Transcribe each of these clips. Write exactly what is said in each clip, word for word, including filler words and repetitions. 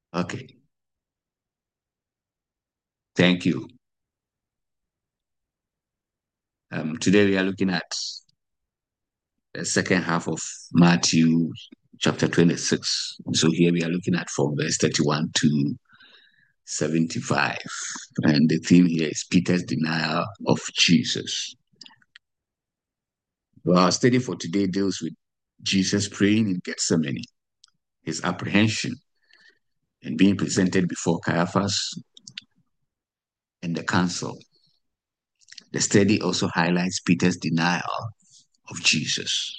Okay, thank you. Um, today we are looking at the second half of Matthew chapter twenty-six. So here we are looking at from verse thirty-one to seventy-five. And the theme here is Peter's denial of Jesus. Well, our study for today deals with Jesus praying in Gethsemane, his apprehension, and being presented before Caiaphas and the council. The study also highlights Peter's denial of Jesus.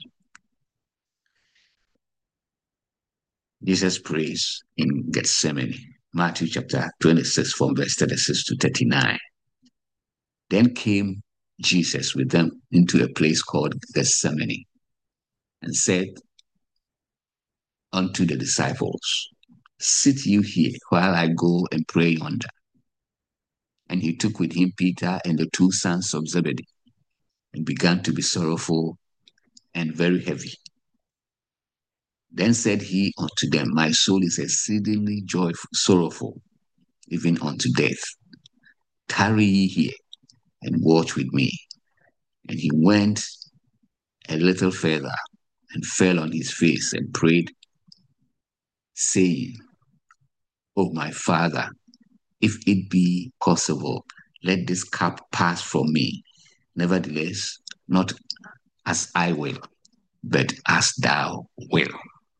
Jesus prays in Gethsemane, Matthew chapter twenty-six, from verse thirty-six to thirty-nine. Then came Jesus with them into a place called Gethsemane and said unto the disciples, sit you here while I go and pray yonder. And he took with him Peter and the two sons of Zebedee and began to be sorrowful and very heavy. Then said he unto them, my soul is exceedingly joyful, sorrowful, even unto death. Tarry ye here and watch with me. And he went a little further and fell on his face and prayed, saying, O my Father, if it be possible, let this cup pass from me. Nevertheless, not as I will, but as thou wilt.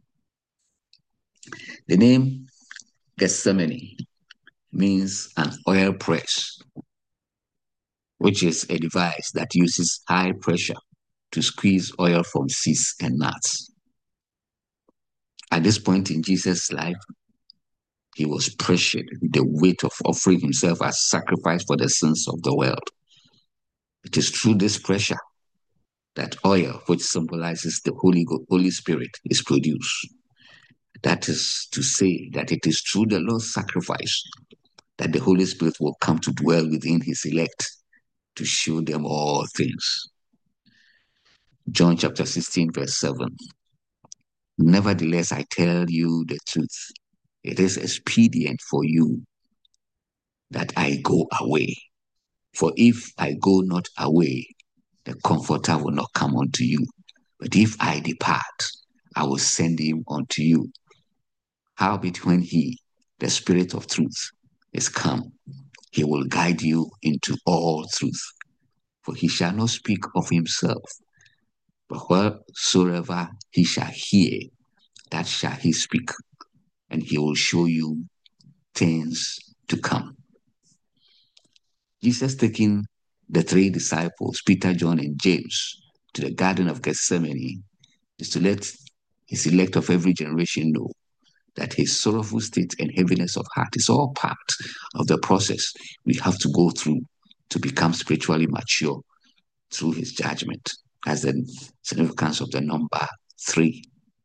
The name Gethsemane means an oil press, which is a device that uses high pressure to squeeze oil from seeds and nuts. At this point in Jesus' life, he was pressured with the weight of offering himself as sacrifice for the sins of the world. It is through this pressure that oil, which symbolizes the Holy, Holy Spirit, is produced. That is to say that it is through the Lord's sacrifice that the Holy Spirit will come to dwell within his elect to show them all things. John chapter sixteen, verse seven. Nevertheless, I tell you the truth. It is expedient for you that I go away. For if I go not away, the Comforter will not come unto you. But if I depart, I will send him unto you. Howbeit when he, the Spirit of truth, is come, he will guide you into all truth. For he shall not speak of himself, but whatsoever he shall hear, that shall he speak, and he will show you things to come. Jesus taking the three disciples, Peter, John, and James, to the Garden of Gethsemane is to let his elect of every generation know that his sorrowful state and heaviness of heart is all part of the process we have to go through to become spiritually mature through his judgment, as the significance of the number three.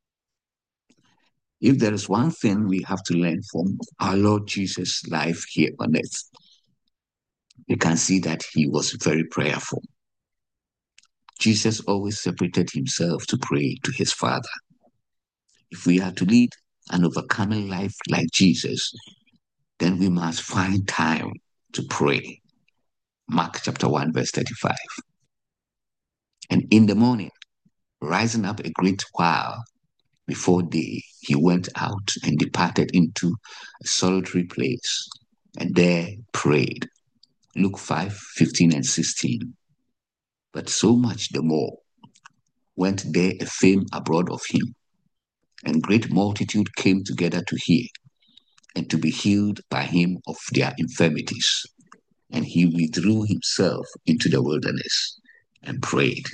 If there is one thing we have to learn from our Lord Jesus' life here on earth, we can see that he was very prayerful. Jesus always separated himself to pray to his Father. If we are to lead an overcoming life like Jesus, then we must find time to pray. Mark chapter one, verse thirty-five. And in the morning, rising up a great while before day, he went out and departed into a solitary place, and there prayed. Luke five, fifteen and sixteen. But so much the more went there a fame abroad of him, and great multitude came together to hear, and to be healed by him of their infirmities. And he withdrew himself into the wilderness and prayed.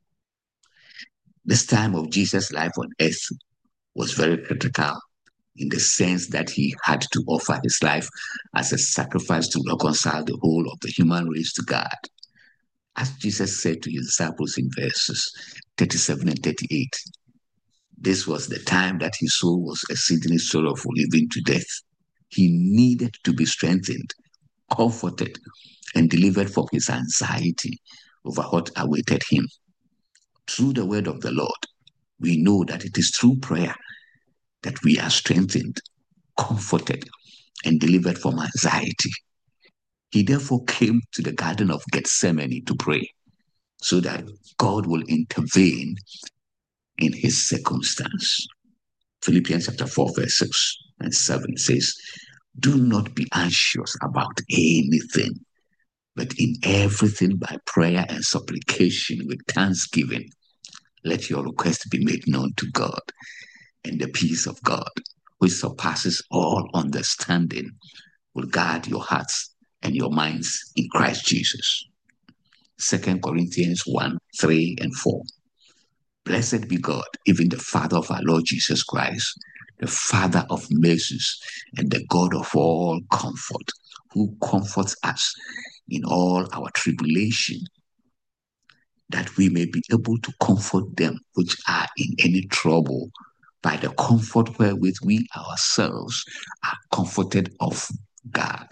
This time of Jesus' life on earth was very critical in the sense that he had to offer his life as a sacrifice to reconcile the whole of the human race to God. As Jesus said to his disciples in verses thirty-seven and thirty-eight, this was the time that his soul was exceedingly sorrowful, even to death. He needed to be strengthened, comforted, and delivered from his anxiety over what awaited him. Through the word of the Lord, we know that it is through prayer that we are strengthened comforted and delivered from anxiety. He therefore came to the Garden of Gethsemane to pray so that God will intervene in his circumstance. Philippians chapter four, verse six and seven says, do not be anxious about anything, but in everything by prayer and supplication with thanksgiving, let your request be made known to God, and the peace of God, which surpasses all understanding, will guard your hearts and your minds in Christ Jesus. Second Corinthians one, three and four. Blessed be God, even the Father of our Lord Jesus Christ, the Father of mercies and the God of all comfort, who comforts us in all our tribulation, that we may be able to comfort them which are in any trouble by the comfort wherewith we ourselves are comforted of God.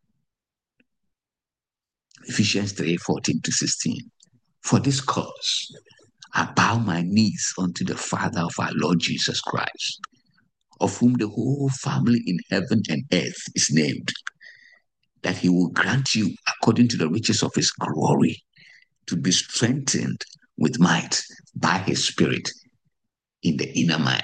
Ephesians three, fourteen to sixteen. For this cause, I bow my knees unto the Father of our Lord Jesus Christ, of whom the whole family in heaven and earth is named, that he will grant you, according to the riches of his glory, to be strengthened with might by his Spirit in the inner man.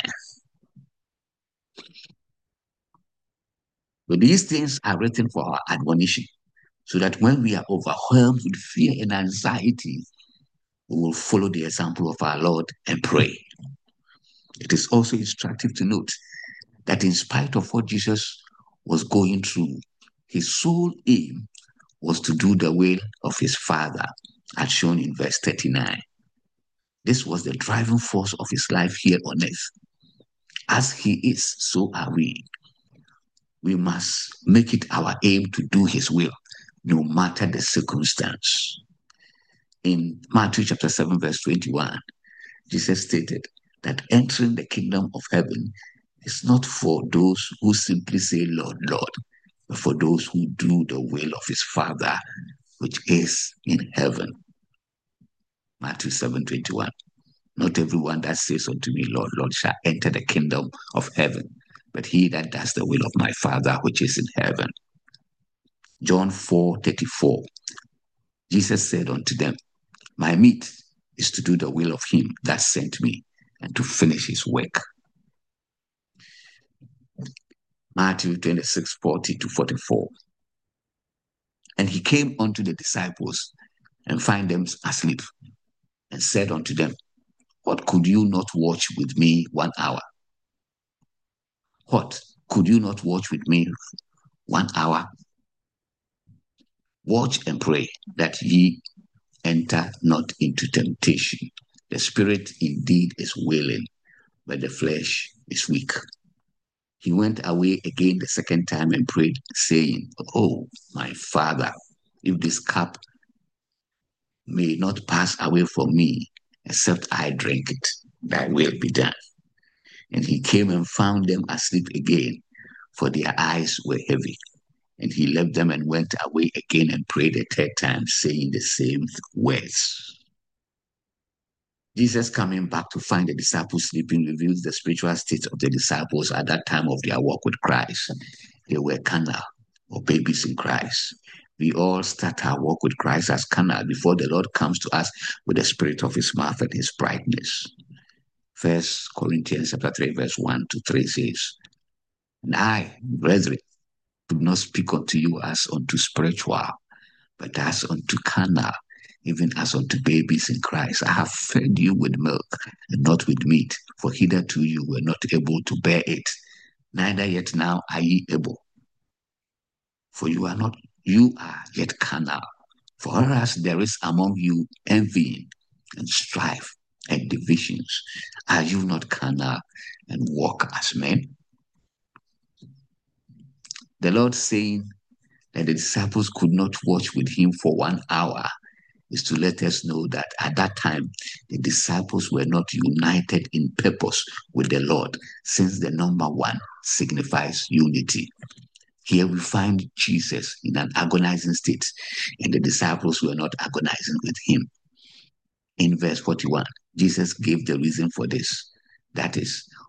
But these things are written for our admonition, so that when we are overwhelmed with fear and anxiety, we will follow the example of our Lord and pray. It is also instructive to note that in spite of what Jesus was going through, his sole aim was to do the will of his Father, as shown in verse thirty-nine. This was the driving force of his life here on earth. As he is, so are we. We must make it our aim to do his will, no matter the circumstance. In Matthew chapter seven, verse twenty-one, Jesus stated that entering the kingdom of heaven is not for those who simply say, Lord, Lord, but for those who do the will of his Father, which is in heaven. Matthew seven, twenty-one. Not everyone that says unto me, Lord, Lord, shall enter the kingdom of heaven, but he that does the will of my Father, which is in heaven. John four, thirty-four. Jesus said unto them, my meat is to do the will of him that sent me, and to finish his work. Matthew twenty-six, forty to forty-four. And he came unto the disciples and found them asleep, and said unto them, what, could you not watch with me one hour? What, could you not watch with me one hour? Watch and pray that ye enter not into temptation. The spirit indeed is willing, but the flesh is weak. He went away again the second time and prayed, saying, oh, my Father, if this cup may not pass away from me, except I drink it, thy will be done. And he came and found them asleep again, for their eyes were heavy. And he left them and went away again and prayed a third time, saying the same words. Jesus coming back to find the disciples sleeping reveals the spiritual state of the disciples at that time of their walk with Christ. They were carnal, or babies in Christ. We all start our walk with Christ as carnal before the Lord comes to us with the spirit of his mouth and his brightness. First Corinthians chapter three, verse one to three says, and I, brethren, could not speak unto you as unto spiritual, but as unto carnal, even as unto babies in Christ. I have fed you with milk and not with meat, for hitherto you were not able to bear it, neither yet now are ye able. For you are not, you are yet carnal. For whereas there is among you envying and strife and divisions, are you not carnal and walk as men? The Lord saying that the disciples could not watch with him for one hour is to let us know that at that time, the disciples were not united in purpose with the Lord, since the number one signifies unity. Here we find Jesus in an agonizing state, and the disciples were not agonizing with him. In verse forty-one, Jesus gave the reason for this. That is,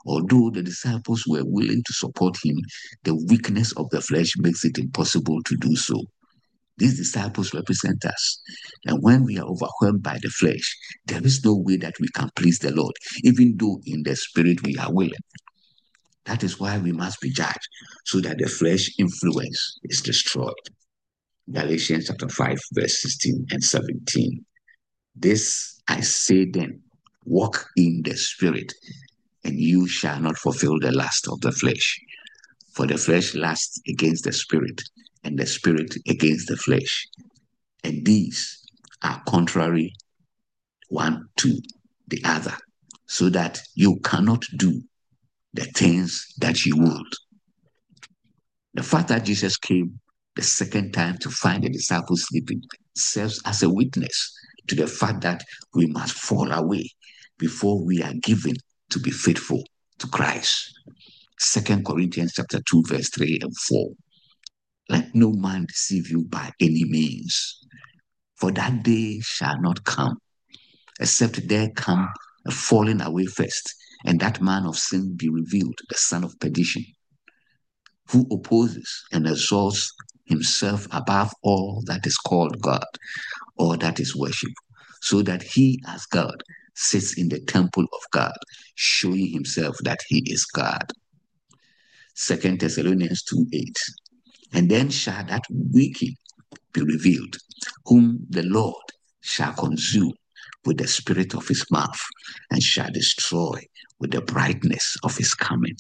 Although the disciples were willing to support him, the weakness of the flesh makes it impossible to do so. These disciples represent us. And when we are overwhelmed by the flesh, there is no way that we can please the Lord, even though in the spirit we are willing. That is why we must be judged, so that the flesh influence is destroyed. Galatians chapter five, verse sixteen and seventeen. This I say then, walk in the spirit, and you shall not fulfill the lust of the flesh. For the flesh lusts against the spirit, and the spirit against the flesh. And these are contrary one to the other, so that you cannot do the things that you would. The fact that Jesus came the second time to find the disciples sleeping serves as a witness to the fact that we must fall away before we are given to be faithful to Christ. Second Corinthians chapter two, verse three and four. Let no man deceive you by any means, for that day shall not come, except there come a falling away first, and that man of sin be revealed, the son of perdition, who opposes and exalts himself above all that is called God or that is worshipped, so that he as God sits in the temple of God, showing himself that he is God. Second Thessalonians two eight. And then shall that wicked be revealed, whom the Lord shall consume with the spirit of his mouth, and shall destroy with the brightness of his coming.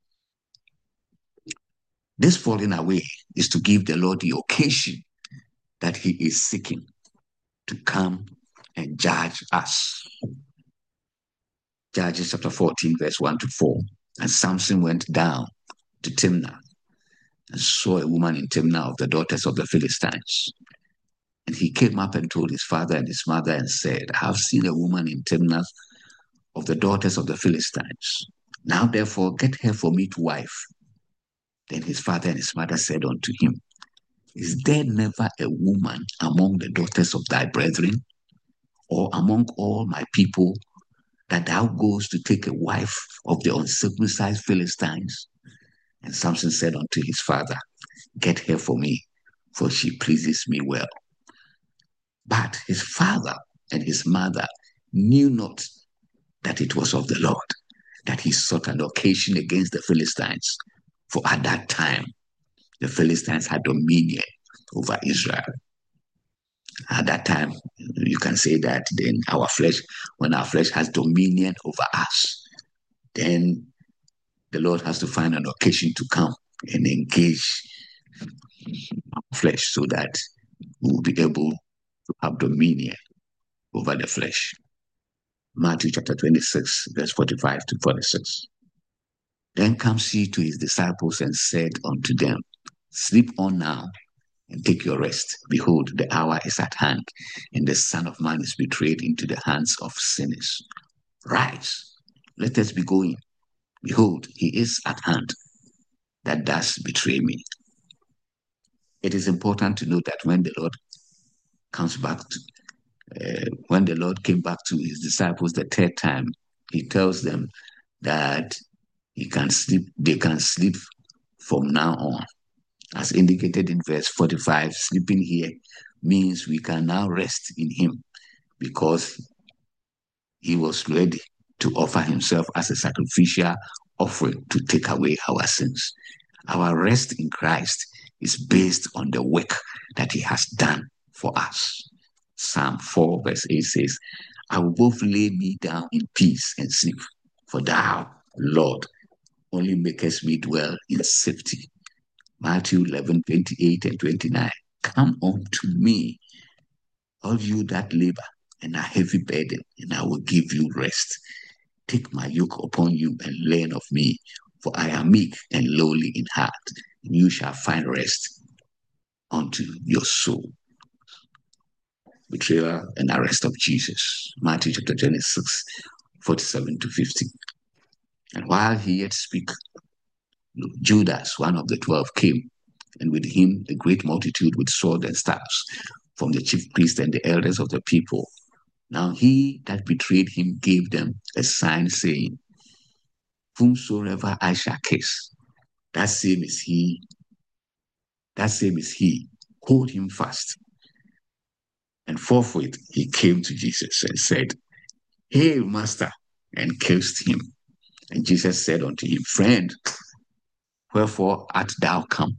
This falling away is to give the Lord the occasion that he is seeking to come and judge us. Judges chapter fourteen, verse one to four. And Samson went down to Timnah and saw a woman in Timnah of the daughters of the Philistines. And he came up and told his father and his mother and said, I have seen a woman in Timnah of the daughters of the Philistines. Now therefore get her for me to wife. Then his father and his mother said unto him, Is there never a woman among the daughters of thy brethren, or among all my people, that thou goest to take a wife of the uncircumcised Philistines? And Samson said unto his father, Get her for me, for she pleases me well. But his father and his mother knew not that it was of the Lord, that he sought an occasion against the Philistines. For at that time, the Philistines had dominion over Israel. At that time, you can say that then our flesh, when our flesh has dominion over us, then the Lord has to find an occasion to come and engage our flesh so that we will be able to have dominion over the flesh. Matthew chapter twenty-six, verse forty-five to forty-six. Then comes he to his disciples and said unto them, Sleep on now and take your rest. Behold, the hour is at hand, and the Son of Man is betrayed into the hands of sinners. Rise, let us be going. Behold, he is at hand that does betray me. It is important to note that when the Lord comes back, to, uh, when the Lord came back to his disciples the third time, he tells them that he can sleep, they can sleep from now on. As indicated in verse forty-five, sleeping here means we can now rest in him because he was ready to offer himself as a sacrificial offering to take away our sins. Our rest in Christ is based on the work that he has done for us. Psalm four, verse eight says, I will both lay me down in peace and sleep, for thou, Lord, only makest me dwell in safety. Matthew eleven, twenty-eight and twenty-nine. Come unto me, all you that labor and are heavy burden, and I will give you rest. Take my yoke upon you and learn of me, for I am meek and lowly in heart, and you shall find rest unto your soul. Betrayal and arrest of Jesus. Matthew chapter twenty-six, forty-seven to fifty. And while he yet spake, Judas, one of the twelve, came, and with him a great multitude with sword and staffs, from the chief priests and the elders of the people. Now he that betrayed him gave them a sign, saying, Whomsoever I shall kiss, that same is he, that same is he. Hold him fast. And forthwith he came to Jesus and said, Hail, Master, and kissed him. And Jesus said unto him, Friend, wherefore art thou come?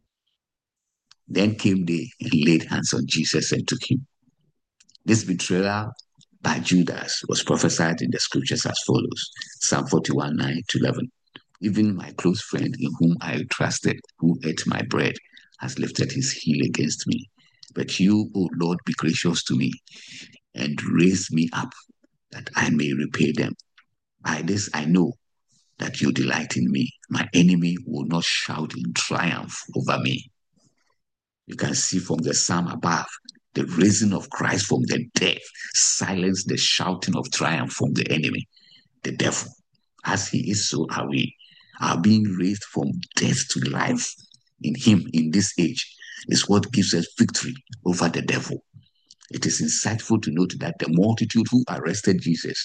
Then came they and laid hands on Jesus and took him. This betrayal by Judas was prophesied in the scriptures as follows. Psalm forty-one, nine to eleven. Even my close friend in whom I trusted, who ate my bread, has lifted his heel against me. But you, O Lord, be gracious to me and raise me up that I may repay them. By this I know that you delight in me. My enemy will not shout in triumph over me. You can see from the psalm above, the raising of Christ from the dead silenced the shouting of triumph from the enemy, the devil. As he is, so are we. Our being raised from death to life in him in this age is what gives us victory over the devil. It is insightful to note that the multitude who arrested Jesus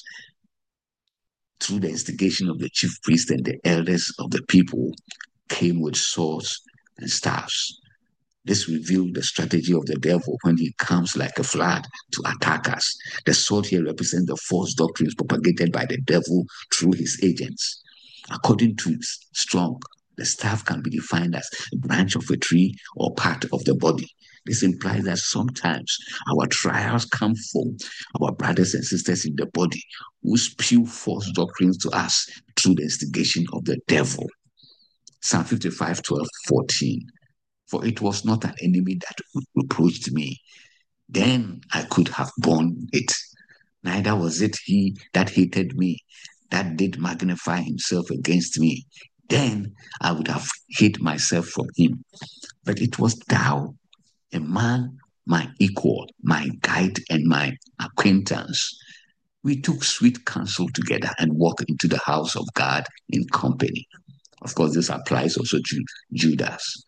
through the instigation of the chief priest and the elders of the people came with swords and staffs. This revealed the strategy of the devil when he comes like a flood to attack us. The sword here represents the false doctrines propagated by the devil through his agents. According to Strong, the staff can be defined as a branch of a tree or part of the body. This implies that sometimes our trials come from our brothers and sisters in the body who spew false doctrines to us through the instigation of the devil. Psalm fifty-five, twelve, fourteen. For it was not an enemy that reproached me. Then I could have borne it. Neither was it he that hated me, that did magnify himself against me. Then I would have hid myself from him. But it was thou, a man, my equal, my guide, and my acquaintance. We took sweet counsel together and walked into the house of God in company. Of course, this applies also to Judas.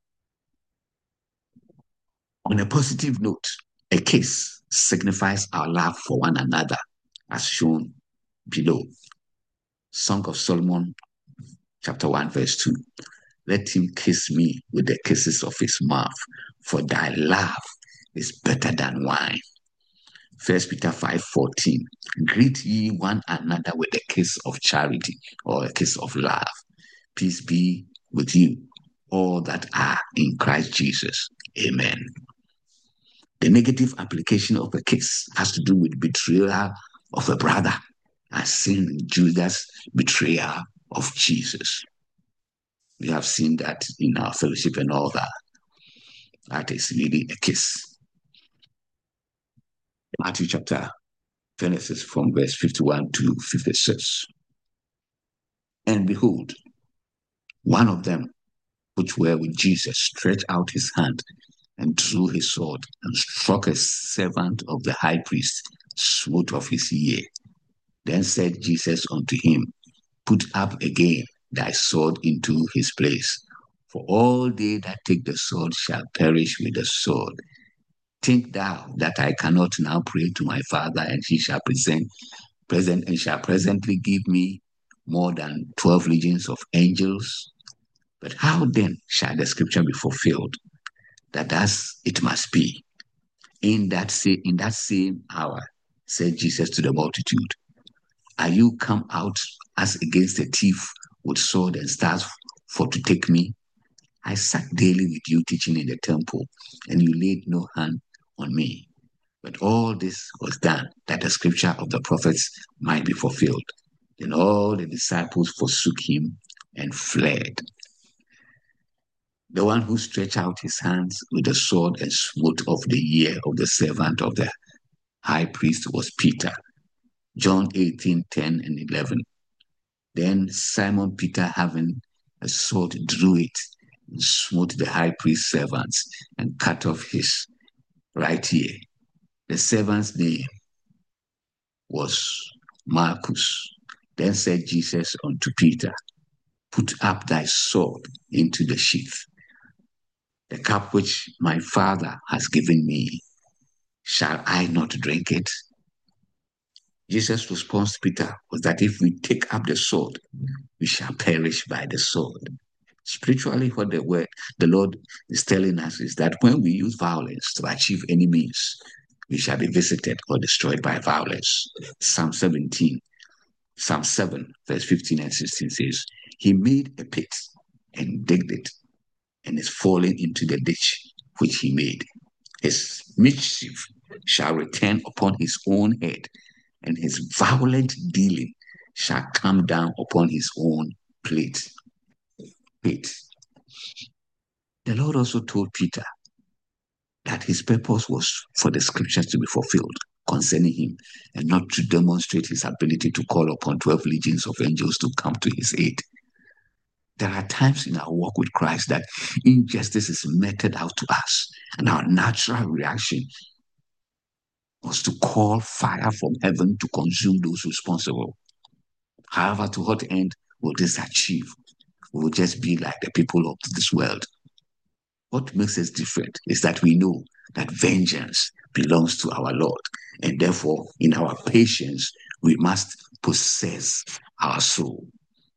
On a positive note, a kiss signifies our love for one another, as shown below. Song of Solomon, chapter one, verse two. Let him kiss me with the kisses of his mouth, for thy love is better than wine. First Peter five, fourteen. Greet ye one another with a kiss of charity or a kiss of love. Peace be with you, all that are in Christ Jesus. Amen. The negative application of a kiss has to do with betrayal of a brother, as seen in Judas' betrayal of Jesus. We have seen that in our fellowship and all that. That is really a kiss. Matthew chapter Genesis from verse fifty-one to fifty-six. And behold, one of them which were with Jesus stretched out his hand and drew his sword and struck a servant of the high priest, smote off his ear. Then said Jesus unto him, Put up again thy sword into his place, for all they that take the sword shall perish with the sword. Think thou that I cannot now pray to my Father, and he shall present, present and shall presently give me more than twelve legions of angels? But how then shall the scripture be fulfilled, that thus it must be? In that, say, in that same hour, said Jesus to the multitude, Are you come out as against a thief with sword and staff for to take me? I sat daily with you teaching in the temple, and you laid no hand on me. But all this was done that the scripture of the prophets might be fulfilled. Then all the disciples forsook him and fled. The one who stretched out his hands with the sword and smote off the ear of the servant of the high priest was Peter. John eighteen, ten and eleven. Then Simon Peter, having a sword, drew it and smote the high priest's servants and cut off his right ear. The servant's name was Malchus. Then said Jesus unto Peter, Put up thy sword into the sheath. The cup which my Father has given me, shall I not drink it? Jesus' response to Peter was that if we take up the sword, we shall perish by the sword. Spiritually, what the word the Lord is telling us is that when we use violence to achieve any means, we shall be visited or destroyed by violence. Psalm seventeen, Psalm seven, verse fifteen and sixteen says, He made a pit and digged it, and is falling into the ditch which he made. His mischief shall return upon his own head, and his violent dealing shall come down upon his own plate. Pit. The Lord also told Peter that his purpose was for the scriptures to be fulfilled concerning him and not to demonstrate his ability to call upon twelve legions of angels to come to his aid. There are times in our walk with Christ that injustice is meted out to us, and our natural reaction was to call fire from heaven to consume those responsible. However, to what end will this achieve? We will just be like the people of this world. What makes us different is that we know that vengeance belongs to our Lord, and therefore, in our patience, we must possess our soul.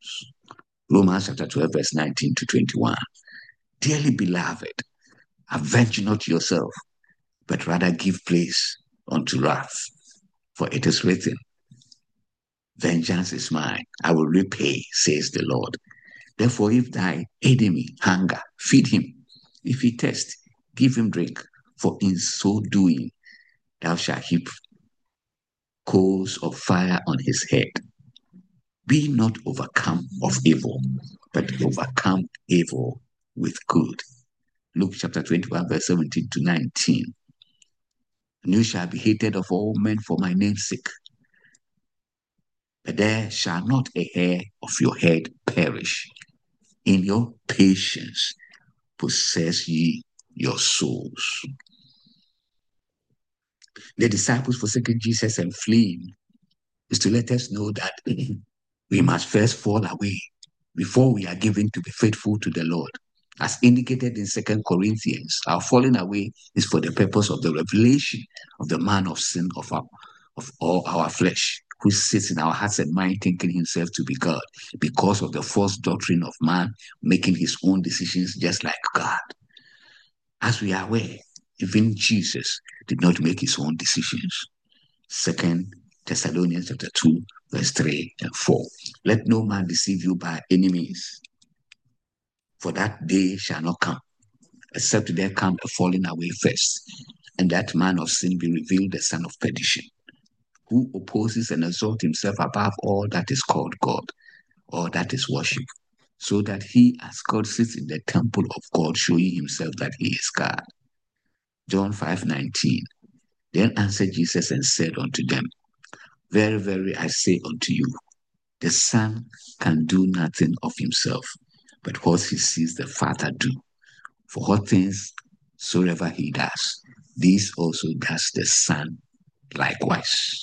Romans chapter twelve, verse nineteen to twenty-one. Dearly beloved, avenge not yourself, but rather give place unto wrath. For it is written, Vengeance is mine, I will repay, says the Lord. Therefore, if thy enemy hunger, feed him. If he thirst, give him drink. For in so doing, thou shalt heap coals of fire on his head. Be not overcome of evil, but overcome evil with good. Luke chapter twenty-one, verse seventeen to nineteen. And you shall be hated of all men for my name's sake. But there shall not a hair of your head perish. In your patience possess ye your souls. The disciples forsaking Jesus and fleeing is to let us know that we must first fall away before we are given to be faithful to the Lord. As indicated in Second Corinthians, our falling away is for the purpose of the revelation of the man of sin of, our, of all our flesh, who sits in our hearts and mind thinking himself to be God because of the false doctrine of man making his own decisions just like God. As we are aware, even Jesus did not make his own decisions. Second Thessalonians chapter two, verse three and four. Let no man deceive you by any means, for that day shall not come, except there come a falling away first, and that man of sin be revealed, the son of perdition, who opposes and exalts himself above all that is called God, or that is worship, so that he, as God, sits in the temple of God, showing himself that he is God. John five nineteen. Then answered Jesus and said unto them, Very, very, I say unto you, the Son can do nothing of himself, but what he sees the Father do. For what things soever he does, these also does the Son likewise.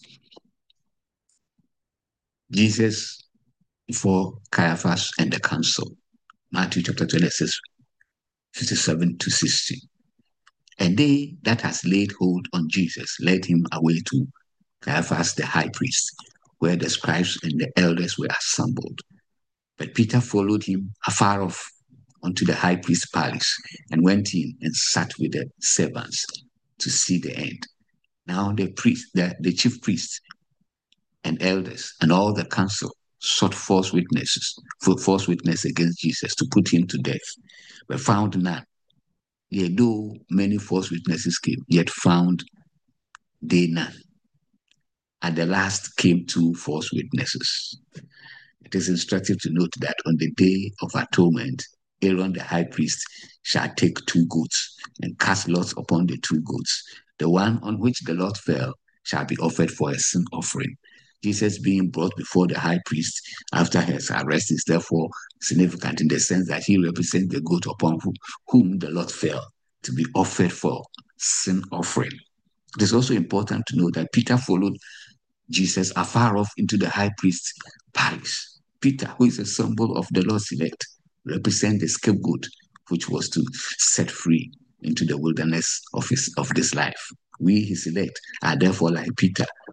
Jesus before Caiaphas and the council, Matthew chapter twenty-six, fifty-seven to sixty. And they that has laid hold on Jesus led him away to Caiaphas the high priest, where the scribes and the elders were assembled. But Peter followed him afar off unto the high priest's palace, and went in and sat with the servants to see the end. Now the priest, the, the chief priests and elders and all the council sought false witnesses, for false witness against Jesus to put him to death, but found none. Yet though many false witnesses came, yet found they none. At the last came two false witnesses. It is instructive to note that on the day of atonement, Aaron the high priest shall take two goats and cast lots upon the two goats. The one on which the lot fell shall be offered for a sin offering. Jesus being brought before the high priest after his arrest is therefore significant in the sense that he represents the goat upon whom the lot fell to be offered for sin offering. It is also important to note that Peter followed Jesus afar off into the high priest's palace. Peter, who is a symbol of the Lord's elect, represents the scapegoat which was to set free into the wilderness of, his, of this life. We, his elect, are therefore like Peter,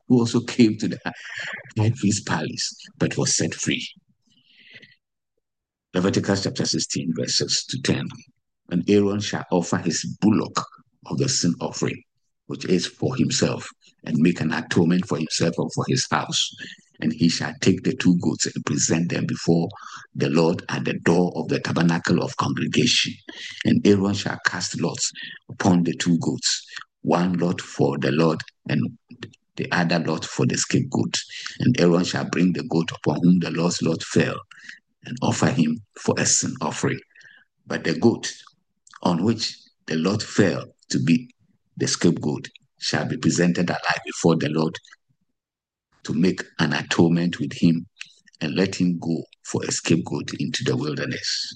who also came to the high priest's palace, but was set free. Leviticus chapter sixteen, verses to ten. And Aaron shall offer his bullock of the sin offering, which is for himself, and make an atonement for himself and for his house. And he shall take the two goats and present them before the Lord at the door of the tabernacle of congregation. And Aaron shall cast lots upon the two goats, one lot for the Lord and the other lot for the scapegoat. And Aaron shall bring the goat upon whom the Lord's lot fell and offer him for a sin offering. But the goat on which the Lord fell to be the scapegoat shall be presented alive before the Lord to make an atonement with him and let him go for a scapegoat into the wilderness.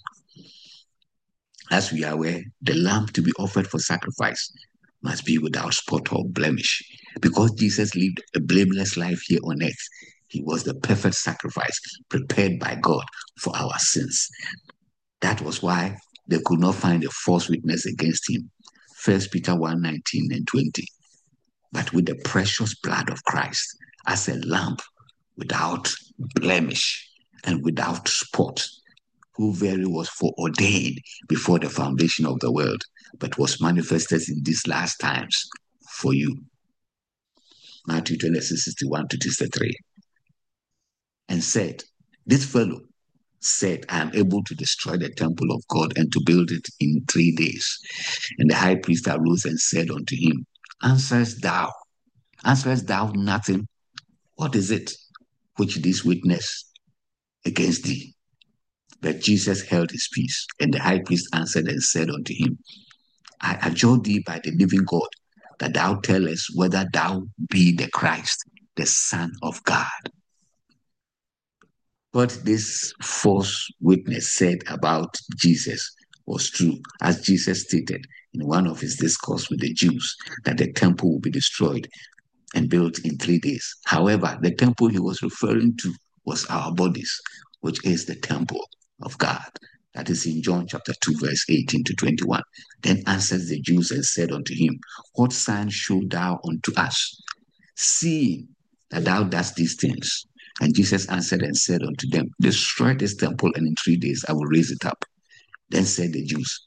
As we are aware, the lamb to be offered for sacrifice must be without spot or blemish. Because Jesus lived a blameless life here on earth, he was the perfect sacrifice prepared by God for our sins. That was why they could not find a false witness against him. First Peter one, nineteen and twenty. But with the precious blood of Christ, as a lamb without blemish and without spot, who very was foreordained before the foundation of the world, but was manifested in these last times for you. Matthew twenty-six, sixty-one to sixty-three. And said, this fellow said, I am able to destroy the temple of God and to build it in three days. And the high priest arose and said unto him, Answerest thou? Answerest thou nothing? What is it which this witness against thee? But Jesus held his peace. And the high priest answered and said unto him, I adjure thee by the living God, that thou tell us whether thou be the Christ, the Son of God. What this false witness said about Jesus was true, as Jesus stated in one of his discourse with the Jews, that the temple will be destroyed and built in three days. However, the temple he was referring to was our bodies, which is the temple of God. That is in John chapter two, verse eighteen to twenty-one. Then answered the Jews and said unto him, What sign show thou unto us, seeing that thou dost these things? And Jesus answered and said unto them, Destroy this temple, and in three days I will raise it up. Then said the Jews,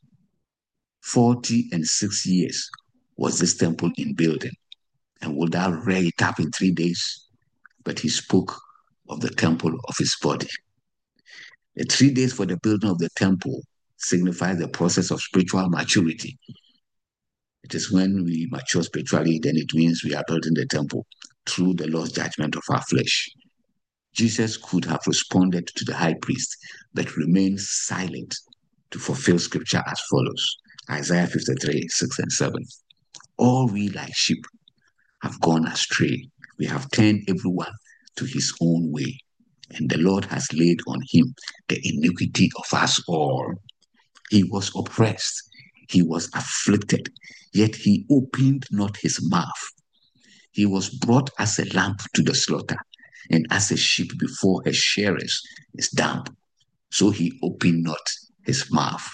Forty and six years was this temple in building, and will thou rear it up in three days? But he spoke of the temple of his body. The three days for the building of the temple signifies the process of spiritual maturity. It is when we mature spiritually, then it means we are building the temple through the Lord's judgment of our flesh. Jesus could have responded to the high priest, but remained silent to fulfill scripture as follows. Isaiah fifty-three, six and seven. All we like sheep have gone astray. We have turned everyone to his own way, and the Lord has laid on him the iniquity of us all. He was oppressed, he was afflicted, yet he opened not his mouth. He was brought as a lamb to the slaughter, and as a sheep before her shearers is dumb, so he opened not his mouth.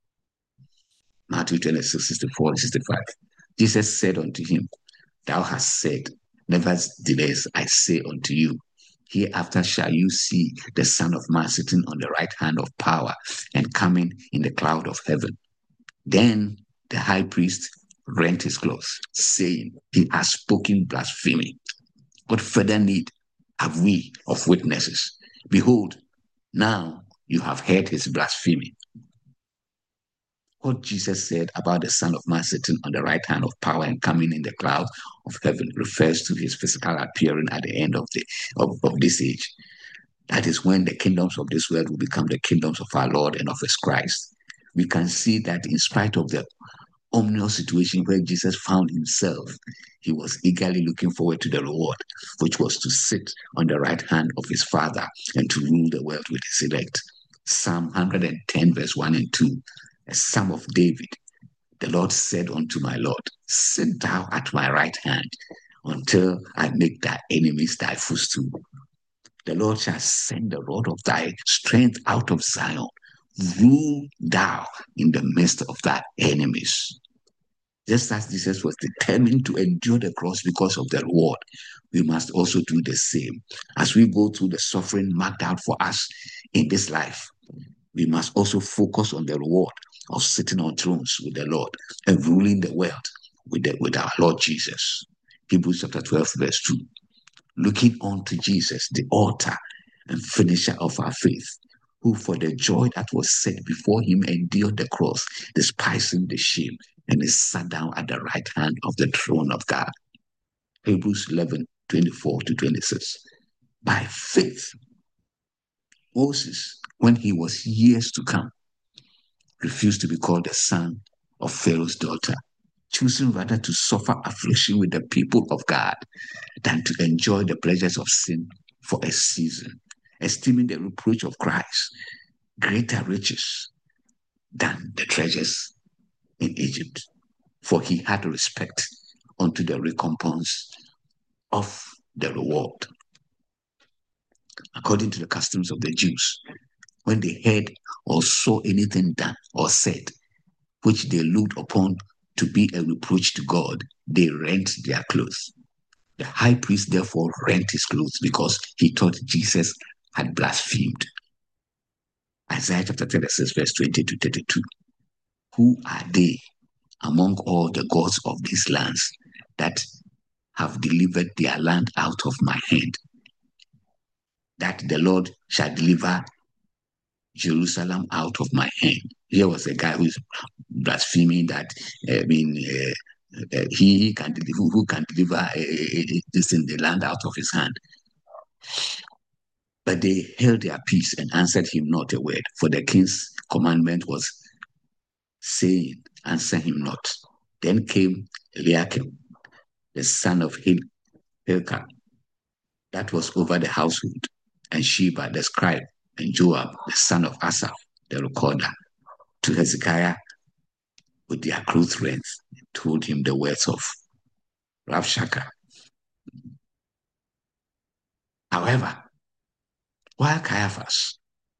Matthew twenty-six, sixty-four and sixty-five. Jesus said unto him, Thou hast said, Nevertheless I say unto you, hereafter shall you see the Son of Man sitting on the right hand of power and coming in the cloud of heaven. Then the high priest rent his clothes, saying, He has spoken blasphemy. What further need have we of witnesses? Behold, now you have heard his blasphemy. What Jesus said about the Son of Man sitting on the right hand of power and coming in the cloud of heaven refers to his physical appearing at the end of, the, of, of this age. That is when the kingdoms of this world will become the kingdoms of our Lord and of his Christ. We can see that in spite of the ominous situation where Jesus found himself, he was eagerly looking forward to the reward, which was to sit on the right hand of his Father and to rule the world with his elect. Psalm one hundred ten, verse one and two, a psalm of David. The Lord said unto my Lord, Sit thou at my right hand until I make thy enemies thy footstool. The Lord shall send the rod of thy strength out of Zion. Rule thou in the midst of thy enemies. Just as Jesus was determined to endure the cross because of the reward, we must also do the same. As we go through the suffering marked out for us in this life, we must also focus on the reward of sitting on thrones with the Lord and ruling the world with, the, with our Lord Jesus. Hebrews chapter twelve, verse two. Looking on to Jesus, the author and finisher of our faith, who for the joy that was set before him endured the cross, despising the shame, and is sat down at the right hand of the throne of God. Hebrews eleven, twenty-four to twenty-six. By faith, Moses, when he was years to come, refused to be called the son of Pharaoh's daughter, choosing rather to suffer affliction with the people of God than to enjoy the pleasures of sin for a season, esteeming the reproach of Christ greater riches than the treasures in Egypt, for he had respect unto the recompense of the reward. According to the customs of the Jews, when they heard or saw anything done or said which they looked upon to be a reproach to God, they rent their clothes. The high priest therefore rent his clothes because he thought Jesus had blasphemed. Isaiah chapter thirty-six, verse twenty to thirty-two. Who are they among all the gods of these lands that have delivered their land out of my hand? That the Lord shall deliver Jerusalem out of my hand. Here was a guy who's blaspheming that, I mean, uh, uh, he can deliver, who can deliver uh, uh, this in the land out of his hand. But they held their peace and answered him not a word, for the king's commandment was saying, answer him not. Then came Eliakim, the son of Hil- Hilkiah, that was over the household, and Sheba, the scribe, and Joab, the son of Asaph, the recorder, to Hezekiah with their clothes rent, and told him the words of Rabshakeh. However, while Caiaphas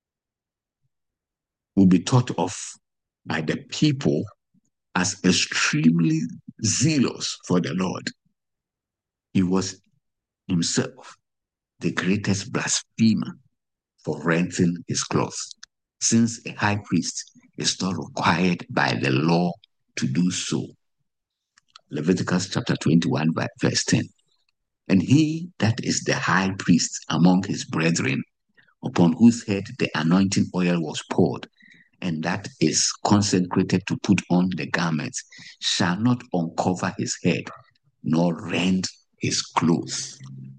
would be thought of by the people as extremely zealous for the Lord, he was himself the greatest blasphemer for renting his clothes, since a high priest is not required by the law to do so. Leviticus chapter twenty-one, verse ten. And he that is the high priest among his brethren, upon whose head the anointing oil was poured, and that is consecrated to put on the garments, shall not uncover his head, nor rend his clothes.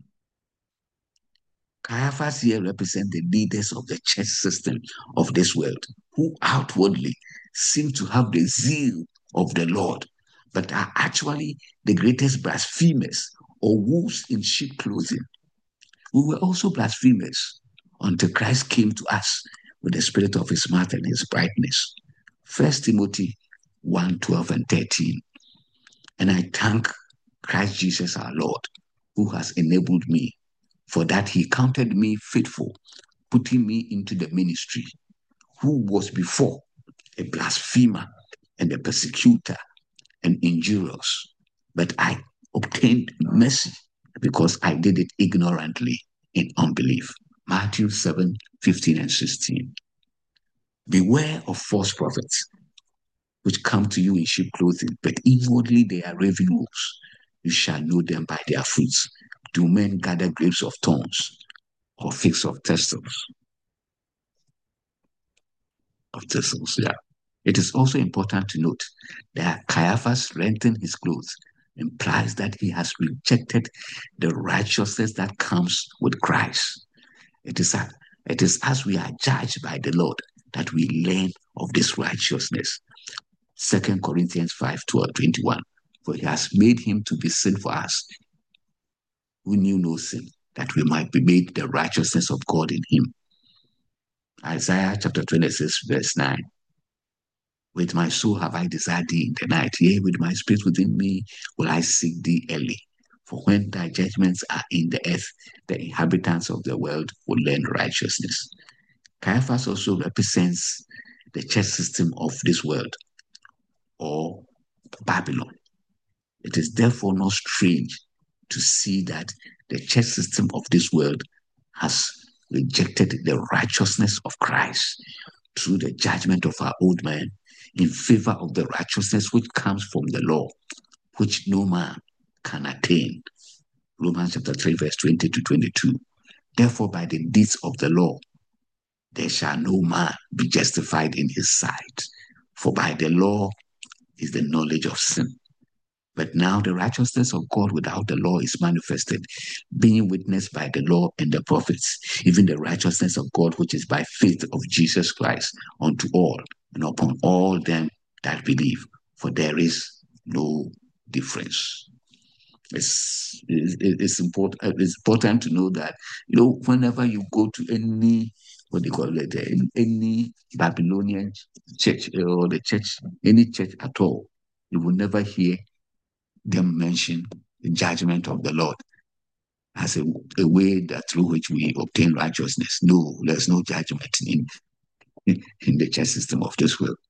Caiaphas here represents the leaders of the church system of this world, who outwardly seem to have the zeal of the Lord, but are actually the greatest blasphemers or wolves in sheep clothing. We were also blasphemers until Christ came to us with the spirit of his mouth and his brightness. First Timothy one, twelve and thirteen. And I thank Christ Jesus our Lord, who has enabled me, for that he counted me faithful, putting me into the ministry, who was before a blasphemer and a persecutor and injurious. But I obtained mercy because I did it ignorantly in unbelief. Matthew seven, fifteen and sixteen. Beware of false prophets, which come to you in sheep clothing, but inwardly they are raven wolves. You shall know them by their fruits. Do men gather grapes of thorns or figs of thistles? Of thistles, yeah. It is also important to note that Caiaphas renting his clothes implies that he has rejected the righteousness that comes with Christ. It is, a, it is as we are judged by the Lord that we learn of this righteousness. Second Corinthians five, twelve, twenty-one. For he has made him to be sin for us, who knew no sin, that we might be made the righteousness of God in him. Isaiah chapter twenty-six, verse nine. With my soul have I desired thee in the night, yea, with my spirit within me will I seek thee early. For when thy judgments are in the earth, the inhabitants of the world will learn righteousness. Caiaphas also represents the church system of this world, or Babylon, It is therefore not strange to see that the church system of this world has rejected the righteousness of Christ through the judgment of our old man in favor of the righteousness which comes from the law, which no man can attain. Romans chapter three, verse twenty to twenty-two. Therefore, by the deeds of the law, there shall no man be justified in his sight. For by the law is the knowledge of sin. But now the righteousness of God without the law is manifested, being witnessed by the law and the prophets, even the righteousness of God which is by faith of Jesus Christ unto all and upon all them that believe. For there is no difference. It's, it's, important, it's important to know that, you know, whenever you go to any, what they call it, any Babylonian church or the church, any church at all, you will never hear them mention the judgment of the Lord as a, a way that through which we obtain righteousness. No, there's no judgment in, in, in the church system of this world.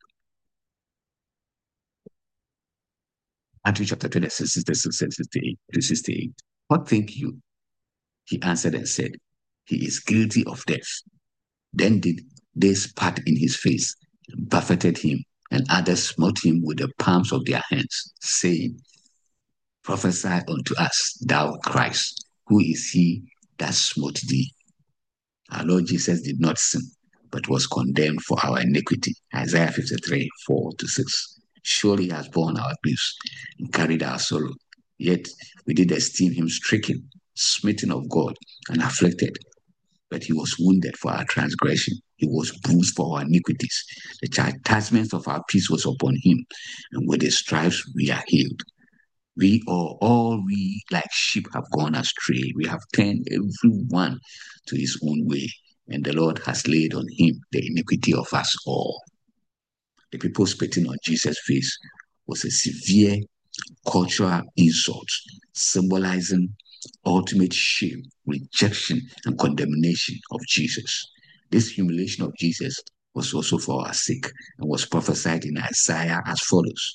Matthew chapter twenty-six, sixty-six and sixty-eight to sixty-eight. What think you? He answered and said, He is guilty of death. Then did they spat in his face, and buffeted him, and others smote him with the palms of their hands, saying, Prophesy unto us, thou Christ, who is he that smote thee? Our Lord Jesus did not sin, but was condemned for our iniquity. Isaiah fifty-three, four to six. Surely he has borne our griefs and carried our sorrow. Yet we did esteem him stricken, smitten of God, and afflicted. But he was wounded for our transgression. He was bruised for our iniquities. The chastisement of our peace was upon him, and with his stripes we are healed. We all, all we like sheep have gone astray. We have turned everyone to his own way, and the Lord has laid on him the iniquity of us all. The people spitting on Jesus' face was a severe cultural insult, symbolizing ultimate shame, rejection, and condemnation of Jesus. This humiliation of Jesus was also for our sake and was prophesied in Isaiah as follows.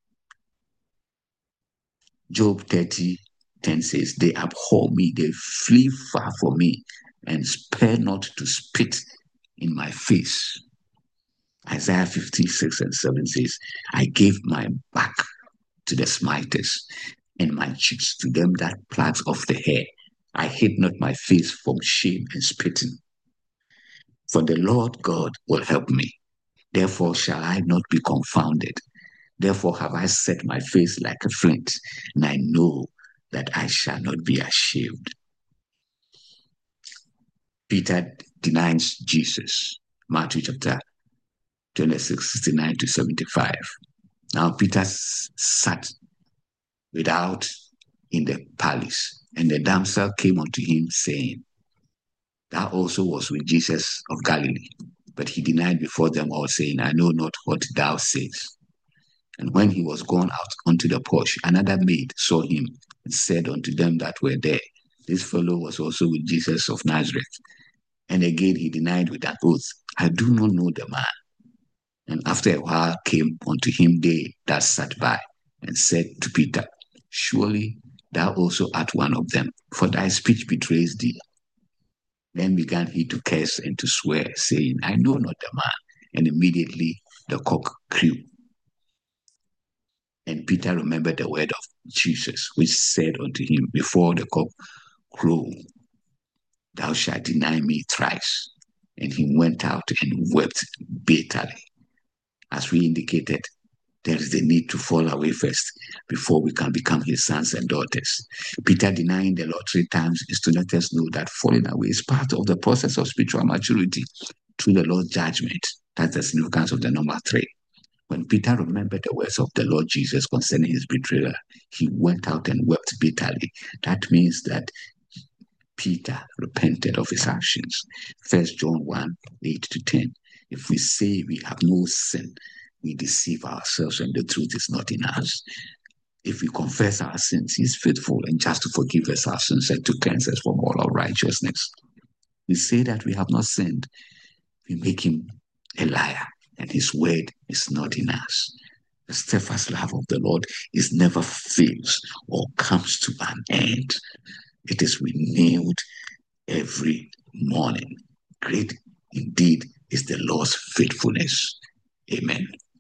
Job thirty, ten says, They abhor me, they flee far from me, and spare not to spit in my face. Isaiah fifty-six and seven says, I gave my back to the smiters, and my cheeks to them that pluck off the hair. I hid not my face from shame and spitting. For the Lord God will help me. Therefore shall I not be confounded. Therefore have I set my face like a flint, and I know that I shall not be ashamed. Peter denies Jesus. Matthew chapter twenty-six, sixty-nine to seventy-five. Now Peter sat without in the palace, and the damsel came unto him, saying, Thou also was with Jesus of Galilee. But he denied before them all, saying, I know not what thou sayest. And when he was gone out unto the porch, another maid saw him and said unto them that were there, This fellow was also with Jesus of Nazareth. And again he denied with an oath, I do not know the man. And after a while came unto him they that sat by, and said to Peter, Surely thou also art one of them, for thy speech betrays thee. Then began he to curse and to swear, saying, I know not the man. And immediately the cock crew. And Peter remembered the word of Jesus, which said unto him, Before the cock crow, thou shalt deny me thrice. And he went out and wept bitterly. As we indicated, there is the need to fall away first before we can become his sons and daughters. Peter denying the Lord three times is to let us know that falling away is part of the process of spiritual maturity through the Lord's judgment. That's the significance of the number three. When Peter remembered the words of the Lord Jesus concerning his betrayal, he went out and wept bitterly. That means that Peter repented of his actions. First John one, eight to ten. If we say we have no sin, we deceive ourselves and the truth is not in us. If we confess our sins, he is faithful and just to forgive us our sins and to cleanse us from all unrighteousness. We say that we have not sinned, we make him a liar, and his word is not in us. The steadfast love of the Lord is never fails or comes to an end. It is renewed every morning. Great indeed is the Lord's faithfulness. Amen.